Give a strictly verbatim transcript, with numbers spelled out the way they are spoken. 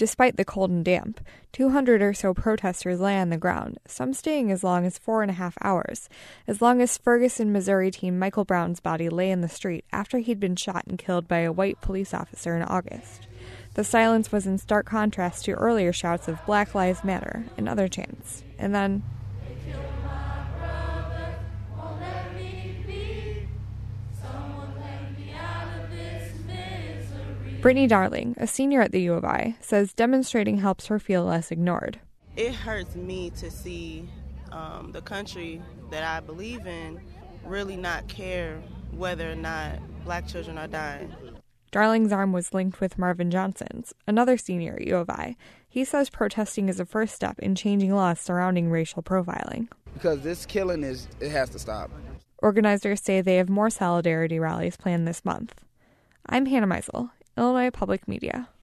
Despite the cold and damp, two hundred or so protesters lay on the ground, some staying as long as four and a half hours, as long as Ferguson, Missouri teen Michael Brown's body lay in the street after he'd been shot and killed by a white police officer in August. The silence was in stark contrast to earlier shouts of Black Lives Matter and other chants. And then... Brittany Darling, a senior at the U of I, says demonstrating helps her feel less ignored. It hurts me to see um, the country that I believe in really not care whether or not black children are dying. Darling's arm was linked with Marvin Johnson's, another senior at U of I. He says protesting is a first step in changing laws surrounding racial profiling. Because this killing is, it has to stop. Organizers say they have more solidarity rallies planned this month. I'm Hannah Meisel, Illinois Public Media.